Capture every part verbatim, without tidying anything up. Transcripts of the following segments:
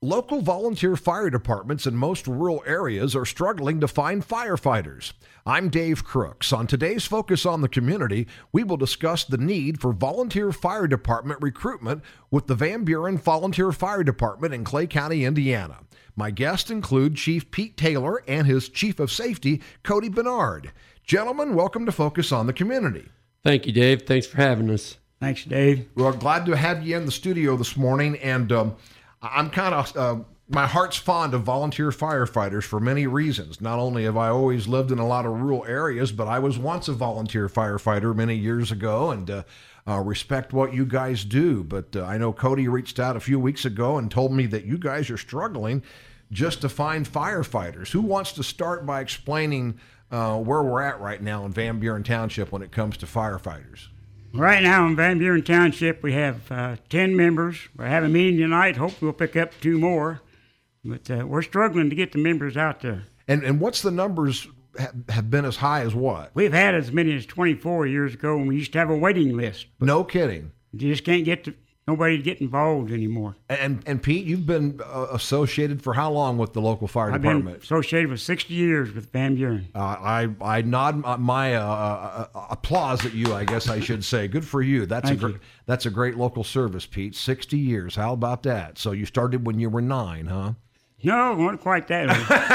Local volunteer fire departments in most rural areas are struggling to find firefighters. I'm Dave Crooks. On today's Focus on the Community, we will discuss the need for volunteer fire department recruitment with the Van Buren Volunteer Fire Department in Clay County, Indiana. My guests include Chief Pete Taylor and his Chief of Safety, Cody Bernard. Gentlemen, welcome to Focus on the Community. Thank you, Dave. Thanks for having us. Thanks, Dave. Well, glad to have you in the studio this morning, and um, I'm kind of, uh, my heart's fond of volunteer firefighters for many reasons. Not only have I always lived in a lot of rural areas, but I was once a volunteer firefighter many years ago, and uh, uh, respect what you guys do. But uh, I know Cody reached out a few weeks ago and told me that you guys are struggling just to find firefighters. Who wants to start by explaining uh, where we're at right now in Van Buren Township when it comes to firefighters? Right now in Van Buren Township, we have uh, ten members. We're having a meeting tonight. Hope we'll pick up two more. But uh, we're struggling to get the members out there. And and what's the numbers ha- have been as high as what? We've had as many as twenty-four years ago, and we used to have a waiting list. No kidding. You just can't get to, nobody to get involved anymore. And and Pete, you've been uh, associated for how long with the local fire I've department? been associated with sixty years with Van Buren. Uh, I I nod my uh, uh, uh, applause at you. I guess I should say, good for you. That's Thank a great you. that's a great local service, Pete. Sixty years. How about that? So you started when you were nine, huh? No, not quite that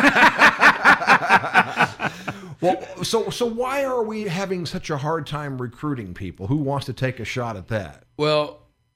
old. Well, so so why are we having such a hard time recruiting people? Who wants to take a shot at that? Well,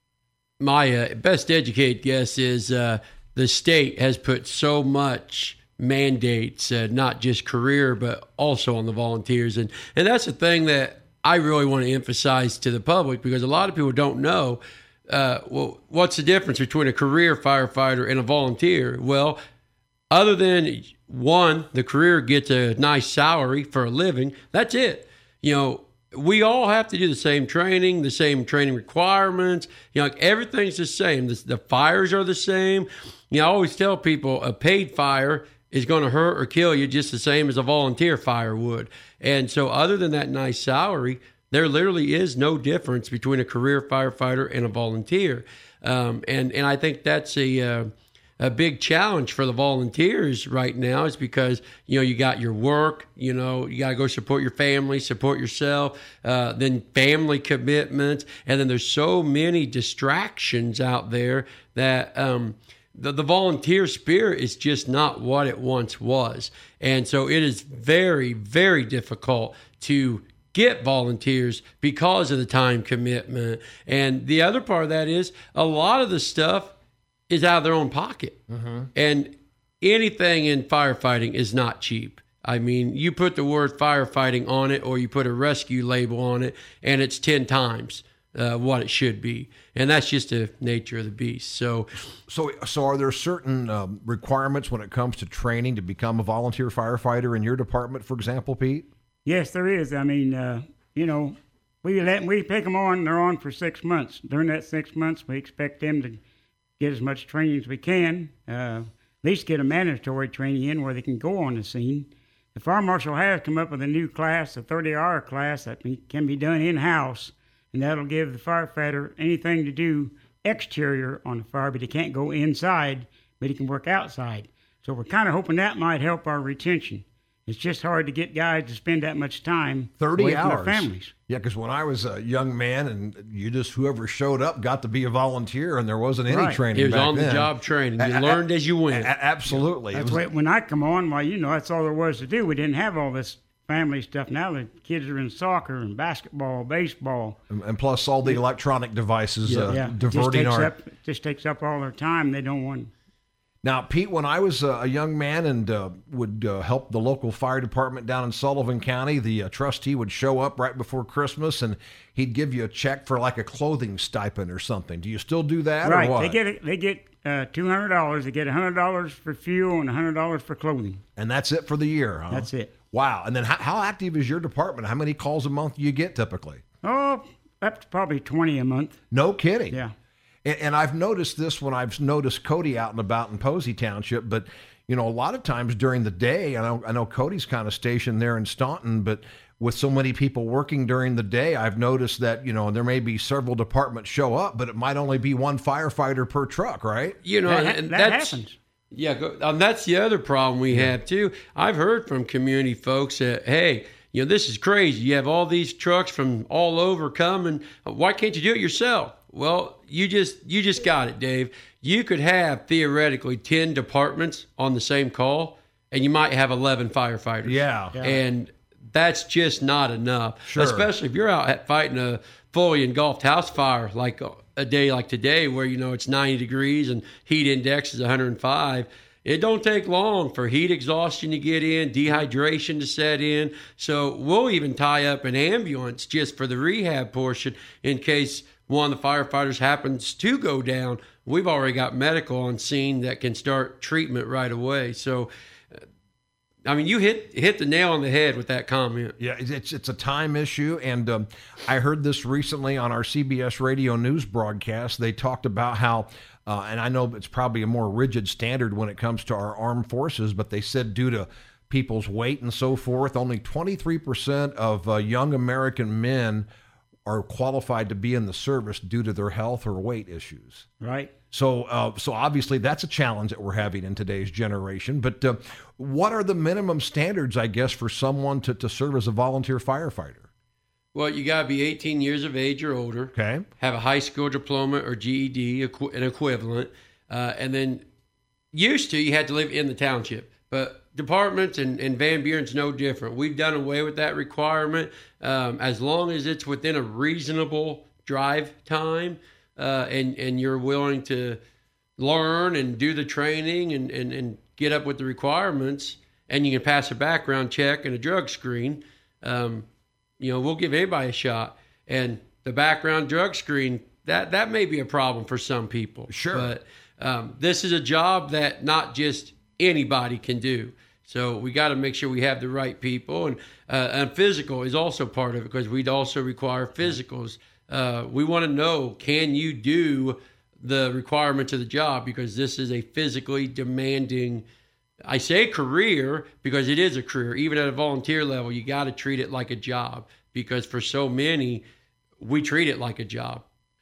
my uh, best educated guess is uh, the state has put so much mandates, uh, not just career, but also on the volunteers. And, and that's the thing that I really want to emphasize to the public, because a lot of people don't know, uh, well, what's the difference between a career firefighter and a volunteer? Well, other than one, the career gets a nice salary for a living, that's it. You know, we all have to do the same training, the same training requirements. You know, like everything's the same. The, the fires are the same. You know, I always tell people a paid fire is going to hurt or kill you just the same as a volunteer fire would. And so other than that nice salary, there literally is no difference between a career firefighter and a volunteer. Um, and, and I think that's a... Uh, A big challenge for the volunteers right now is because, you know, you got your work, you know, you got to go support your family, support yourself, uh, then family commitments. And then there's so many distractions out there that um, the, the volunteer spirit is just not what it once was. And so it is very, very difficult to get volunteers because of the time commitment. And the other part of that is a lot of the stuff is out of their own pocket. Mm-hmm. And anything in firefighting is not cheap. I mean, you put the word firefighting on it or you put a rescue label on it, and it's ten times uh, what it should be. And that's just the nature of the beast. So, So, so are there certain um, requirements when it comes to training to become a volunteer firefighter in your department, for example, Pete? Yes, there is. I mean, uh, you know, we let we pick them on, they're on for six months. During that six months, we expect them to get as much training as we can, uh, at least get a mandatory training in where they can go on the scene. The fire marshal has come up with a new class, a thirty-hour class that be, can be done in-house, and that'll give the firefighter anything to do exterior on the fire, but he can't go inside, but he can work outside. So we're kind of hoping that might help our retention. It's just hard to get guys to spend that much time thirty away from hours. their families. Yeah, because when I was a young man and you just, whoever showed up got to be a volunteer and there wasn't any Right. training it was back on the then. job training. You A- a- learned as you went. A- absolutely. It That's was- why when I come on, well, you know, that's all there was to do. We didn't have all this family stuff. Now the kids are in soccer and basketball, baseball. and, and plus all the electronic devices uh, yeah, it just diverting takes our... up just takes up all their time. They don't want. Now, Pete, when I was uh, a young man and uh, would uh, help the local fire department down in Sullivan County, the uh, trustee would show up right before Christmas and he'd give you a check for like a clothing stipend or something. Do you still do that Right, or what? they get they get uh, two hundred dollars. They get a hundred dollars for fuel and a hundred dollars for clothing. And that's it for the year, huh? That's it. Wow. And then how, how active is your department? How many calls a month do you get typically? Oh, up to probably twenty a month. No kidding. Yeah. And, and I've noticed this when I've noticed Cody out and about in Posey Township, but you know, a lot of times during the day, I know, I know Cody's kind of stationed there in Staunton, but with so many people working during the day, I've noticed that, you know, there may be several departments show up, but it might only be one firefighter per truck, right? You know, That, and that that's, happens. Yeah, go- and that's the other problem we have too. I've heard from community folks that, hey, you know, this is crazy. You have all these trucks from all over coming. Why can't you do it yourself? Well, you just you just got it, Dave. You could have theoretically ten departments on the same call, and you might have eleven firefighters. Yeah. Yeah. And that's just not enough, Sure. especially if you're out at fighting a fully engulfed house fire like a, a day like today where, you know, it's ninety degrees and heat index is one hundred five. It don't take long for heat exhaustion to get in, dehydration to set in. So we'll even tie up an ambulance just for the rehab portion in case one of the firefighters happens to go down. We've already got medical on scene that can start treatment right away. So, I mean, you hit hit the nail on the head with that comment. Yeah, it's it's a time issue, and um, I heard this recently on our C B S radio news broadcast. They talked about how, uh, and I know it's probably a more rigid standard when it comes to our armed forces, but they said due to people's weight and so forth, only twenty-three percent of uh, young American men are qualified to be in the service due to their health or weight issues. Right. So, uh, so obviously that's a challenge that we're having in today's generation. But uh, what are the minimum standards, I guess, for someone to, to serve as a volunteer firefighter? Well, you got to be eighteen years of age or older. Okay. Have a high school diploma or G E D, equi- an equivalent. Uh, and then used to, you had to live in the township. But departments and, and Van Buren's no different. We've done away with that requirement um, as long as it's within a reasonable drive time uh, and, and you're willing to learn and do the training and, and, and get up with the requirements, and you can pass a background check and a drug screen. Um, you know, we'll give anybody a shot. And the background drug screen, that, that may be a problem for some people. Sure. But um, this is a job that not just anybody can do. So we got to make sure we have the right people, and uh, and physical is also part of it because we'd also require physicals. Uh, we want to know, can you do the requirements of the job, because this is a physically demanding, I say career because it is a career. Even at a volunteer level, you got to treat it like a job, because for so many, we treat it like a job.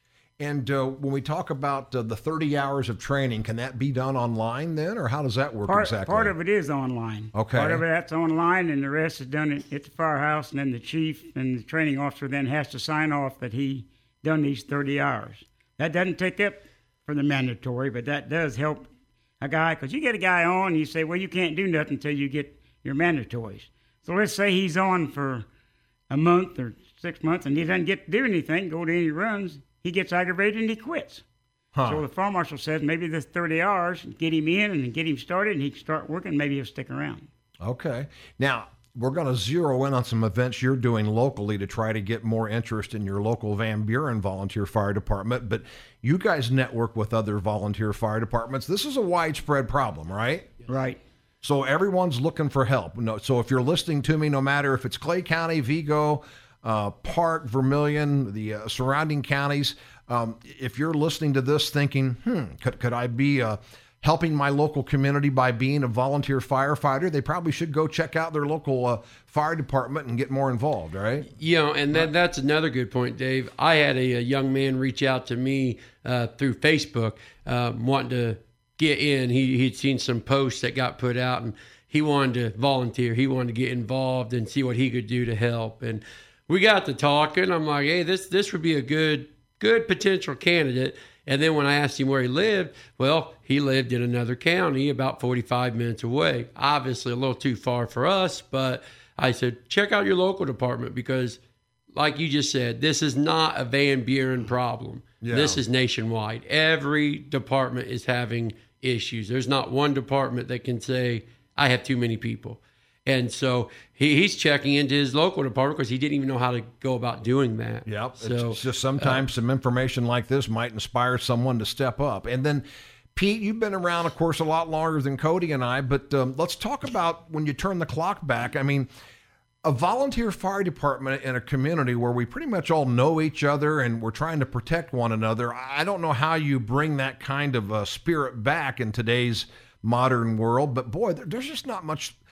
And uh, when we talk about uh, the thirty hours of training, can that be done online then, or how does that work Part, exactly? part of it is online. Okay. Part of it that's online, and the rest is done at, at the firehouse, and then the chief and the training officer then has to sign off that he done these thirty hours. That doesn't take up for the mandatory, but that does help a guy, because you get a guy on, and you say, well, you can't do nothing until you get your mandatories. So let's say he's on for a month or six months, and he doesn't get to do anything, go to any runs. He gets aggravated and he quits. Huh. So the fire marshal says maybe this thirty hours, get him in and get him started, and he can start working. Maybe he'll stick around. Okay. Now, we're going to zero in on some events you're doing locally to try to get more interest in your local Van Buren Volunteer Fire Department, but you guys network with other volunteer fire departments. This is a widespread problem, right? Right. So everyone's looking for help. No, so if you're listening to me, no matter if it's Clay County, Vigo, uh, Park, Vermilion, the uh, surrounding counties, um, if you're listening to this thinking, hmm, could, could I be uh, helping my local community by being a volunteer firefighter, they probably should go check out their local uh, fire department and get more involved, right? You know, and that, that's another good point, Dave. I had a, a young man reach out to me uh, through Facebook uh, wanting to get in. He, he'd seen some posts that got put out, and he wanted to volunteer. He wanted to get involved and see what he could do to help. And we got to talking. I'm like, hey, this this would be a good good potential candidate. And then when I asked him where he lived, well, he lived in another county about forty-five minutes away. Obviously a little too far for us, but I said, check out your local department, because like you just said, this is not a Van Buren problem. Yeah. This is nationwide. Every department is having issues. There's not one department that can say, I have too many people. And so he, he's checking into his local department because he didn't even know how to go about doing that. Yep. So, it's just sometimes uh, some information like this might inspire someone to step up. And then, Pete, you've been around, of course, a lot longer than Cody and I, but um, let's talk about when you turn the clock back. I mean, a volunteer fire department in a community where we pretty much all know each other and we're trying to protect one another. I don't know how you bring that kind of uh, spirit back in today's modern world, but boy, there's just not much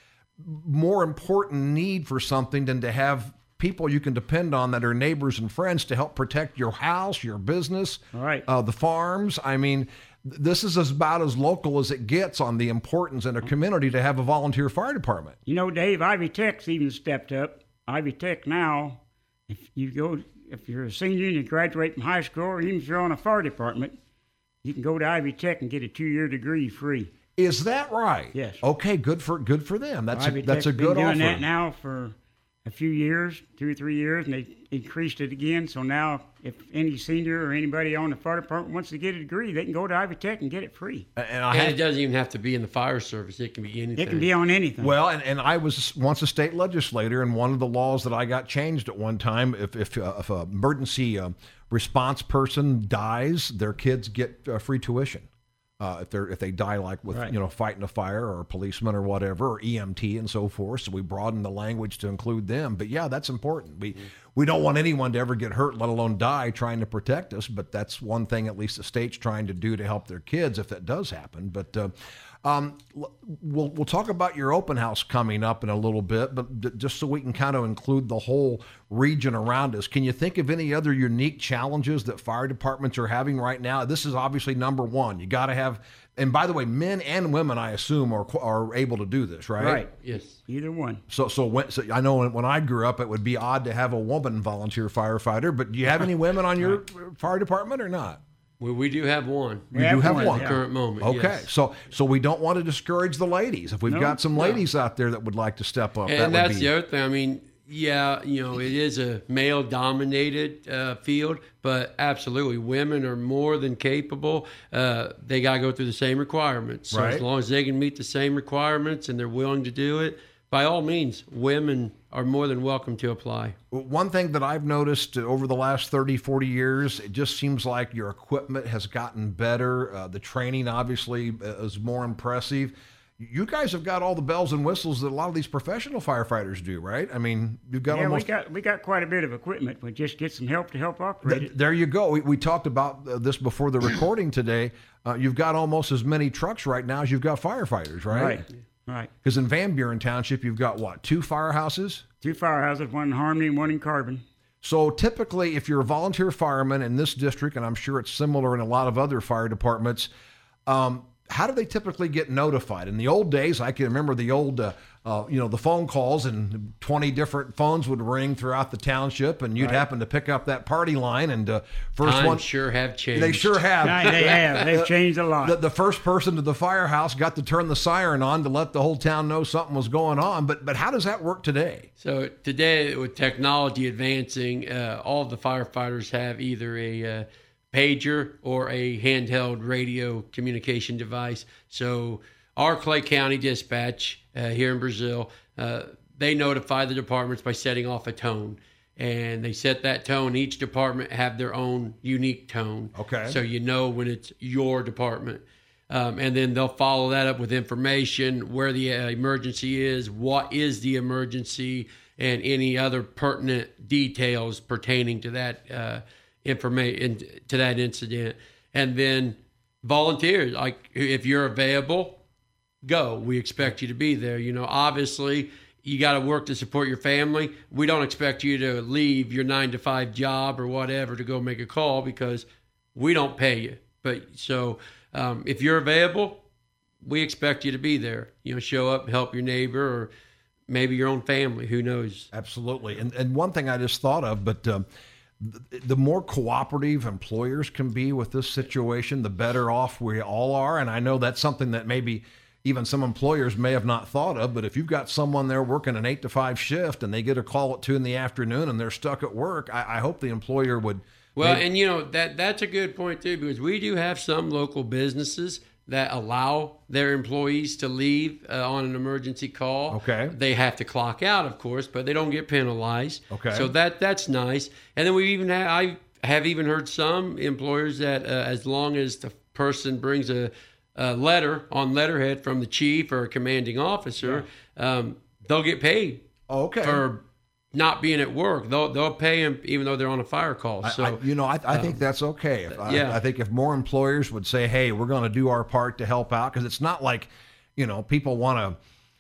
more important need for something than to have people you can depend on that are neighbors and friends to help protect your house, your business, Right. uh, the farms. I mean, th- this is about as local as it gets on the importance in a community to have a volunteer fire department. You know, Dave, Ivy Tech's even stepped up. Ivy Tech now, if you go, if you're a senior and you graduate from high school, or even if you're on a fire department, you can go to Ivy Tech and get a two-year degree free. Is that right? Yes. Okay, good for good for them. That's Ivy a, that's Tech's a good been doing offer. that now for a few years, two or three years, and they increased it again. So now, if any senior or anybody on the fire department wants to get a degree, they can go to Ivy Tech and get it free. And I And had it doesn't even have to be in the fire service. It can be anything. It can be on anything. Well, and, and I was once a state legislator, and one of the laws that I got changed at one time, if if, uh, if an emergency uh, response person dies, their kids get uh, free tuition. Uh, if they are if they die like with Right. you know fighting a fire or a policeman or whatever or E M T and so forth, so we broaden the language to include them. But yeah, that's important. We mm-hmm. we don't want anyone to ever get hurt, let alone die trying to protect us. But that's one thing at least the state's trying to do to help their kids if that does happen. But uh, um, we'll we'll talk about your open house coming up in a little bit. But d- just so we can kind of include the whole region around us, can you think of any other unique challenges that fire departments are having right now? This is obviously number one. You got to have, and by the way, men and women, I assume, are are able to do this, right? Right. Yes. Either one. So, so, when, so I know when, when I grew up, it would be odd to have a woman volunteer firefighter. But do you have any women on your fire department or not? Well, we do have one. You We do have one, one. At the current moment. Okay, yes. so so we don't want to discourage the ladies. If we've No, got some no. ladies out there that would like to step up, that And would that's be. the other thing. I mean, yeah, you know, it is a male-dominated uh, field, but absolutely, women are more than capable. Uh, they got to go through the same requirements. So Right. as long as they can meet the same requirements and they're willing to do it, by all means, women are more than welcome to apply. One thing that I've noticed over the last thirty, forty years, it just seems like your equipment has gotten better. Uh, the training obviously is more impressive. You guys have got all the bells and whistles that a lot of these professional firefighters do, right? I mean, you've got Yeah, almost. we got we got quite a bit of equipment. We just get some help to help operate Th- it. there you go. We, we talked about uh, this before the recording today. Uh, you've got almost as many trucks right now as you've got firefighters, right? Right. Right. Because in Van Buren Township, you've got what, two firehouses? Two firehouses, one in Harmony and one in Carbon. So typically, if you're a volunteer fireman in this district, and I'm sure it's similar in a lot of other fire departments, um, how do they typically get notified? In the old days, I can remember the old, uh, uh, you know, the phone calls, and twenty different phones would ring throughout the township, and you'd Right. happen to pick up that party line, and uh, first Times one, sure have changed. they sure have. Right, they have. They've changed a lot. The, the first person to the firehouse got to turn the siren on to let the whole town know something was going on. But but how does that work today? So today, with technology advancing, uh, all of the firefighters have either a uh, pager or a handheld radio communication device. So our Clay County Dispatch uh, here in Brazil, uh, they notify the departments by setting off a tone. And they set that tone. Each department have their own unique tone. Okay. So you know when it's your department. Um, and then they'll follow that up with information, where the uh, emergency is, what is the emergency, and any other pertinent details pertaining to that uh, information, to that incident. And then volunteers, like if you're available, go. We expect you to be there. You know, obviously, you got to work to support your family. We don't expect you to leave your nine to five job or whatever to go make a call, because we don't pay you. But so um, if you're available, we expect you to be there. You know, show up, help your neighbor, or maybe your own family. Who knows? Absolutely. And and one thing I just thought of, but um, the, the more cooperative employers can be with this situation, the better off we all are. And I know that's something that maybe even some employers may have not thought of, but if you've got someone there working an eight to five shift and they get a call at two in the afternoon and they're stuck at work, I, I hope the employer would. Well, maybe- and you know, that that's a good point too, because we do have some local businesses that allow their employees to leave uh, on an emergency call. Okay. They have to clock out, of course, but they don't get penalized. Okay. So that that's nice. And then we even have, I have even heard some employers that uh, as long as the person brings a, a letter on letterhead from the chief or a commanding officer, yeah. um, they'll get paid. Okay. For not being at work. They'll they'll pay them even though they're on a fire call. So I, I, you know, I, I think that's okay. If, yeah. I, I think if more employers would say, "Hey, we're going to do our part to help out," because it's not like, you know, people want to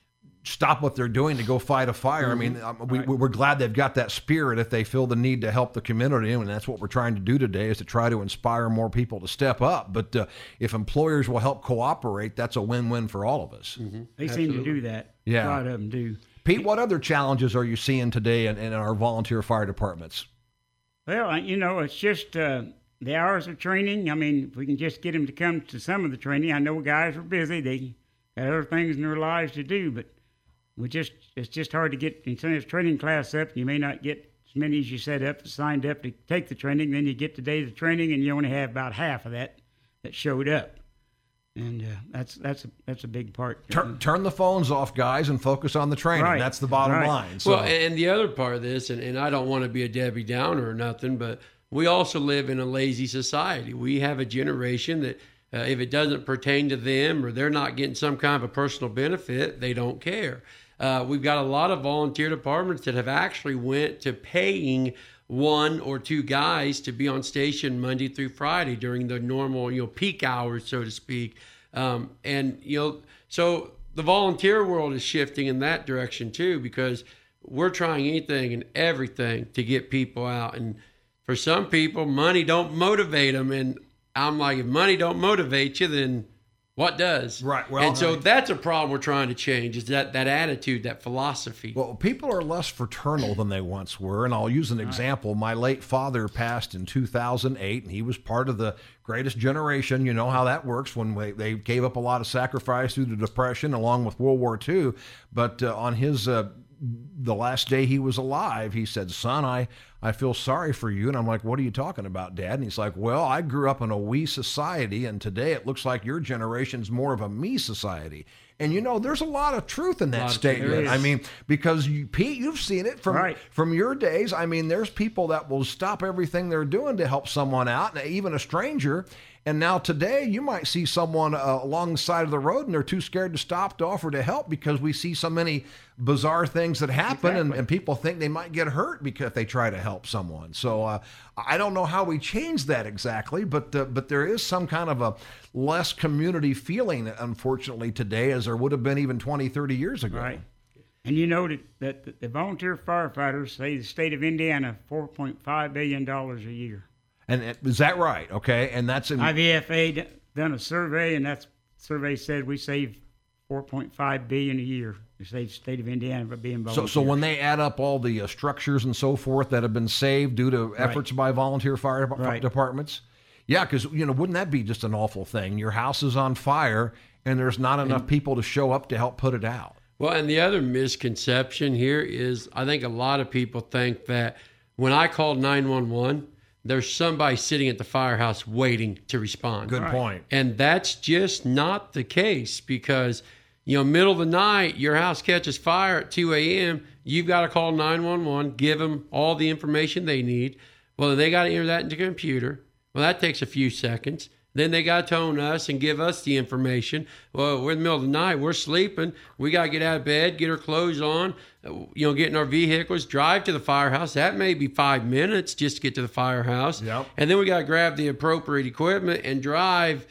stop what they're doing to go fight a fire. I mean, um, we, Right. we're glad they've got that spirit if they feel the need to help the community, and that's what we're trying to do today, is to try to inspire more people to step up. But uh, if employers will help cooperate, that's a win-win for all of us. Mm-hmm. They seem to do that. Yeah. A lot of them do. Pete, what other challenges are you seeing today in, in our volunteer fire departments? Well, I- you know, it's just uh, the hours of training. I mean, if we can just get them to come to some of the training. I know guys are busy. They got other things in their lives to do, but we just it's just hard to get you send this training class up. You may not get as many as you set up, signed up to take the training. Then you get the day of the training, and you only have about half of that that showed up. And uh, that's that's a, that's a big part. Turn, turn the phones off, guys, and focus on the training. Right. That's the bottom Right. line. So, Well, and the other part of this, and, and I don't want to be a Debbie Downer or nothing, but we also live in a lazy society. We have a generation that uh, if it doesn't pertain to them or they're not getting some kind of a personal benefit, they don't care. Uh, we've got a lot of volunteer departments that have actually went to paying one or two guys to be on station Monday through Friday during the normal, you know, peak hours, so to speak. Um, and, you know, so the volunteer world is shifting in that direction too, because we're trying anything and everything to get people out. And for some people, money don't motivate them. And I'm like, if money don't motivate you, then what does? Right, well, and so right. that's a problem we're trying to change, is that, that attitude, that philosophy. Well, people are less fraternal than they once were, and I'll use an example. My late father passed in two thousand eight, and he was part of the greatest generation. You know how that works when they, they gave up a lot of sacrifice through the Depression along with World War Two. But uh, on his uh, the last day he was alive, he said, "Son, I, I feel sorry for you." And I'm like, "What are you talking about, Dad?" And he's like, "Well, I grew up in a we society, and today it looks like your generation's more of a me society." And you know, there's a lot of truth in that of- statement. there is. I mean, because you, Pete, you've seen it from Right. from your days. I mean, there's people that will stop everything they're doing to help someone out, and even a stranger. And now today, you might see someone uh, along the side of the road, and they're too scared to stop to offer to help because we see so many bizarre things that happen, and, Exactly. and people think they might get hurt because if they try to help someone. So uh, I don't know how we change that exactly, but uh, but there is some kind of a less community feeling, unfortunately, today, as there would have been even twenty, thirty years ago. Right. And you know that, that the- the volunteer firefighters say the state of Indiana four point five billion dollars a year. And it- is that right? Okay, and that's in I V F A d- done a survey, and that survey said we save four point five billion dollars a year. We save the state of Indiana by being so. volunteers. So when they add up all the uh, structures and so forth that have been saved due to efforts by volunteer fire dep- Right. departments, yeah, because you know, wouldn't that be just an awful thing? Your house is on fire, and there's not enough people to show up to help put it out. Well, and the other misconception here is I think a lot of people think that when I call nine one one, there's somebody sitting at the firehouse waiting to respond. Good point. And that's just not the case, because, you know, middle of the night, your house catches fire at two a.m., you've got to call nine one one, give them all the information they need. Well, they got to enter that into the computer. Well, that takes a few seconds. Then they got to tone us and give us the information. Well, we're in the middle of the night. We're sleeping. We got to get out of bed, get our clothes on, uh, you know, get in our vehicles, drive to the firehouse. That may be five minutes just to get to the firehouse. Yep. And then we got to grab the appropriate equipment and drive,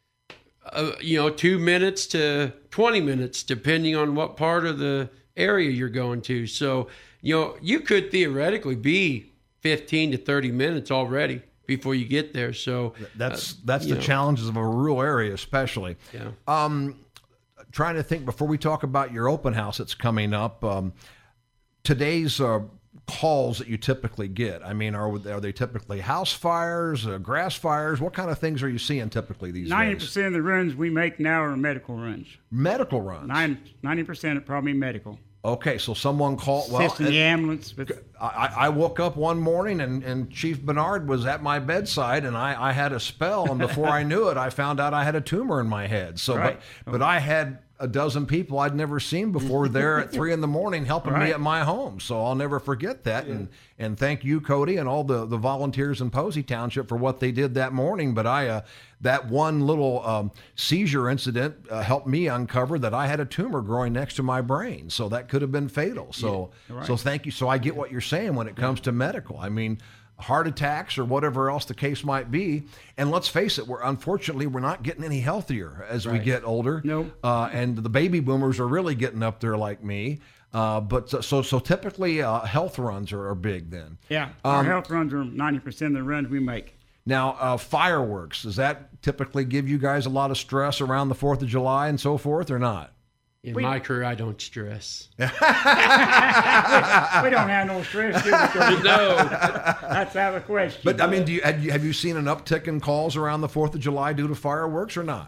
uh, you know, two minutes to twenty minutes, depending on what part of the area you're going to. So, you know, you could theoretically be fifteen to thirty minutes already before you get there. So That's uh, that's you the know, challenges of a rural area, especially. Yeah. Um, trying to think before we talk about your open house that's coming up. Um, today's uh, calls that you typically get. I mean, are are they typically house fires, uh, grass fires? What kind of things are you seeing typically these ninety days? percent of the runs we make now are medical runs. Medical runs. Nine, ninety percent are probably medical. Okay, so someone called. Well, Assist in the ambulance with I, I woke up one morning and, and Chief Bernard was at my bedside, and I, I had a spell, and before I knew it, I found out I had a tumor in my head. So, Right. but, but I had a dozen people I'd never seen before there at three in the morning helping me Right. at my home. So I'll never forget that. And and thank you, Cody, and all the, the volunteers in Posey Township for what they did that morning. But I uh, that one little um, seizure incident uh, helped me uncover that I had a tumor growing next to my brain. So that could have been fatal. So Right. so thank you. So I get what you're saying when it comes to medical. I mean, heart attacks or whatever else the case might be. And let's face it, we're unfortunately we're not getting any healthier as right. we get older. No. Uh, and the baby boomers are really getting up there like me. Uh, but so, so so typically uh, health runs are, are big then. Yeah, our um, health runs are ninety percent of the runs we make. Now, uh, fireworks, does that typically give you guys a lot of stress around the fourth of July and so forth, or not? In we, my career, I don't stress. we, we don't have no stress, do we? No. That's out of the question. But, I mean, do you, have, you, have you seen an uptick in calls around the fourth of July due to fireworks or not?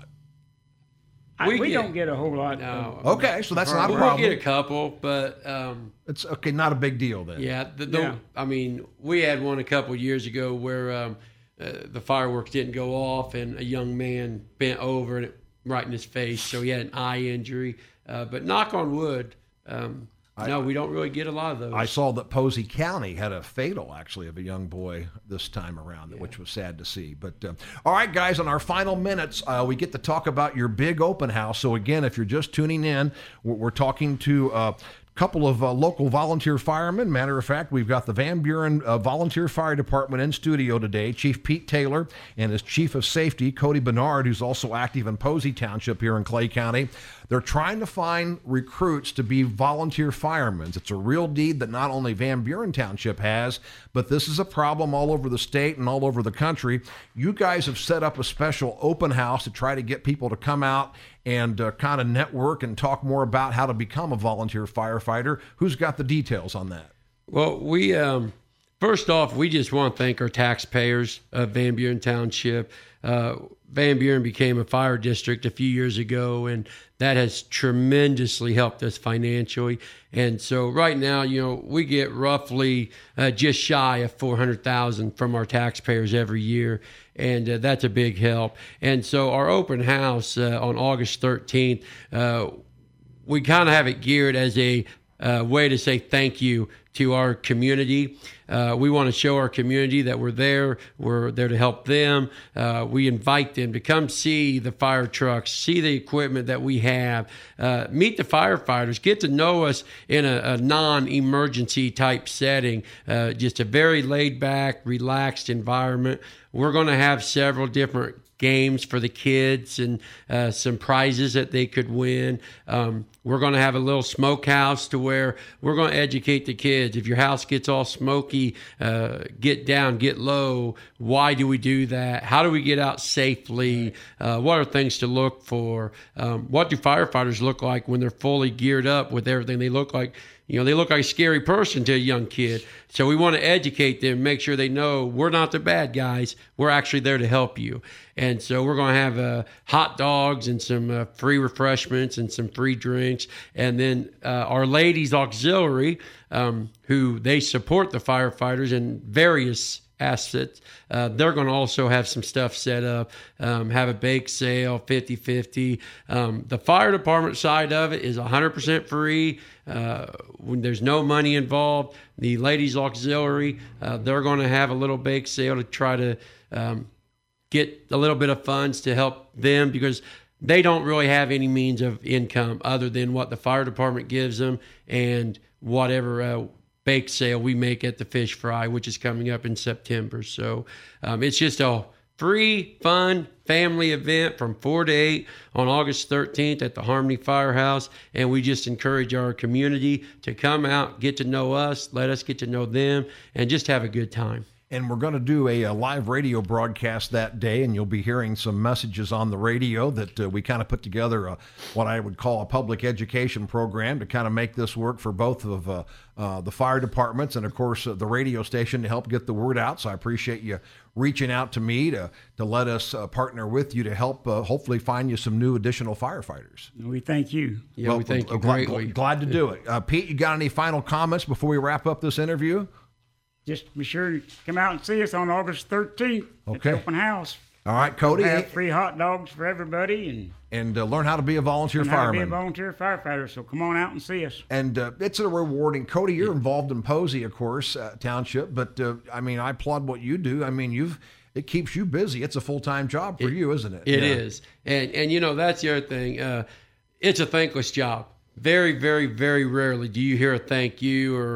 I, we we get, don't get a whole lot. No. Of, okay, so that's not a we'll problem. We'll get a couple, but... Um, it's okay, not a big deal then. Yeah, the, the, yeah. I mean, we had one a couple of years ago where um, uh, the fireworks didn't go off and a young man bent over and it right in his face, so he had an eye injury. Uh, but knock on wood, um, I, no, we don't really get a lot of those. I saw that Posey County had a fatal, actually, of a young boy this time around, yeah. which was sad to see. But uh, all right, guys, in our final minutes, uh, we get to talk about your big open house. So again, if you're just tuning in, we're, we're talking to uh, couple of uh, local volunteer firemen. Matter of fact, we've got the Van Buren uh, Volunteer Fire Department in studio today, Chief Pete Taylor and his Chief of Safety, Cody Bernard, who's also active in Posey Township here in Clay County. They're trying to find recruits to be volunteer firemen. It's a real need that not only Van Buren Township has, but this is a problem all over the state and all over the country. You guys have set up a special open house to try to get people to come out and uh, kind of network and talk more about how to become a volunteer firefighter. Who's got the details on that? Well, we um, first off, we just want to thank our taxpayers of Van Buren Township. Uh, Van Buren became a fire district a few years ago, and that has tremendously helped us financially. And so right now, you know, we get roughly uh, just shy of four hundred thousand dollars from our taxpayers every year, and uh, that's a big help. And so our open house uh, on August thirteenth, uh, we kind of have it geared as a uh, way to say thank you to our community. Uh, we want to show our community that we're there. We're there to help them. Uh, we invite them to come see the fire trucks, see the equipment that we have, uh, meet the firefighters, get to know us in a, a non-emergency type setting, uh, just a very laid-back, relaxed environment. We're going to have several different games for the kids and uh, some prizes that they could win. Um, we're going to have a little smokehouse to where we're going to educate the kids. If your house gets all smoky, uh, get down, get low. Why do we do that? How do we get out safely? Uh, what are things to look for? Um, what do firefighters look like when they're fully geared up with everything? They look like You know, they look like a scary person to a young kid. So we want to educate them, make sure they know we're not the bad guys. We're actually there to help you. And so we're going to have uh, hot dogs and some uh, free refreshments and some free drinks. And then uh, our ladies auxiliary, um, who they support the firefighters in various assets. Uh, they're going to also have some stuff set up, um, have a bake sale, fifty-fifty. Um, the fire department side of it is one hundred percent free. Uh, when there's no money involved. The ladies auxiliary, uh, they're going to have a little bake sale to try to um, get a little bit of funds to help them, because they don't really have any means of income other than what the fire department gives them and whatever uh, bake sale we make at the Fish Fry, which is coming up in September. So um, it's just a free, fun family event from four to eight on August thirteenth at the Harmony Firehouse. And we just encourage our community to come out, get to know us, let us get to know them, and just have a good time. And we're going to do a, a live radio broadcast that day, and you'll be hearing some messages on the radio that uh, we kind of put together a, what I would call a public education program to kind of make this work for both of uh, uh, the fire departments and, of course, uh, the radio station to help get the word out. So I appreciate you reaching out to me to, to let us uh, partner with you to help uh, hopefully find you some new additional firefighters. We thank you. Yeah, well, we thank you glad, greatly. Glad to do it. Uh, Pete, you got any final comments before we wrap up this interview? Just be sure to come out and see us on August thirteenth okay. at the open house. All right, Cody. We'll have free hot dogs for everybody, and and uh, learn how to be a volunteer learn fireman. How to be a volunteer firefighter. So come on out and see us. And uh, it's a rewarding. Cody, you're involved in Posey, of course, uh, township. But uh, I mean, I applaud what you do. I mean, you've it keeps you busy. It's a full time job for it, you, isn't it? It yeah. is, and and you know that's the other thing. Uh, it's a thankless job. Very, very, very rarely do you hear a thank you or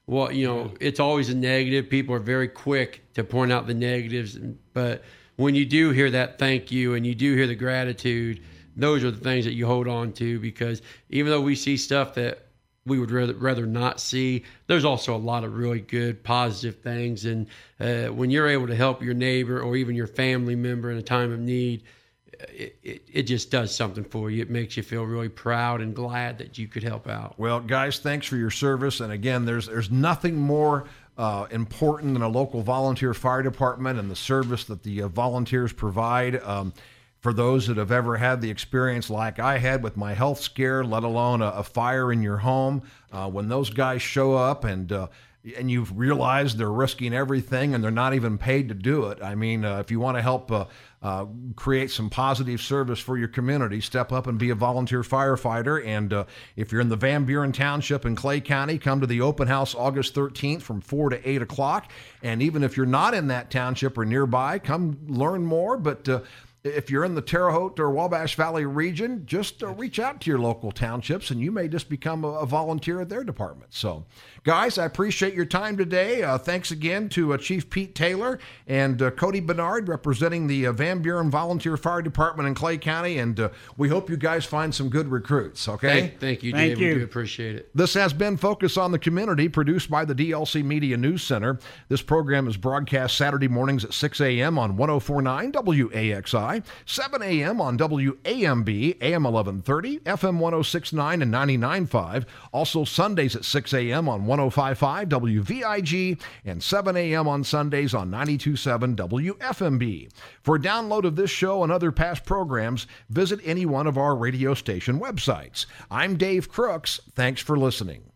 Well, you know, it's always a negative. People are very quick to point out the negatives, but when you do hear that thank you and you do hear the gratitude, those are the things that you hold on to, because even though we see stuff that we would rather rather not see, there's also a lot of really good, positive things. And uh, when you're able to help your neighbor or even your family member in a time of need, It, it, it just does something for you. It makes you feel really proud and glad that you could help out. Well, guys, thanks for your service. And again, there's there's nothing more uh, important than a local volunteer fire department and the service that the uh, volunteers provide. Um, for those that have ever had the experience like I had with my health scare, let alone a, a fire in your home, uh, when those guys show up and uh, and you've realized they're risking everything and they're not even paid to do it. I mean, uh, if you want to help uh, uh, create some positive service for your community, step up and be a volunteer firefighter. And uh, if you're in the Van Buren Township in Clay County, come to the open house August thirteenth from four to eight o'clock. And even if you're not in that township or nearby, come learn more. But uh, if you're in the Terre Haute or Wabash Valley region, just uh, reach out to your local townships and you may just become a, a volunteer at their department. So, guys, I appreciate your time today. Uh, thanks again to uh, Chief Pete Taylor and uh, Cody Bernard representing the uh, Van Buren Volunteer Fire Department in Clay County. And uh, we hope you guys find some good recruits, okay? Thank, thank you, Thank Dave. you. We do appreciate it. This has been Focus on the Community, produced by the D L C Media News Center. This program is broadcast Saturday mornings at six a.m. on one oh four point nine W A X I, seven a.m. on W A M B, A M eleven thirty, F M one oh six point nine and ninety-nine point five. Also Sundays at six a.m. on one oh five point five W V I G and seven a.m. on Sundays on ninety-two point seven W F M B. For a download of this show and other past programs, visit any one of our radio station websites. I'm Dave Crooks. Thanks for listening.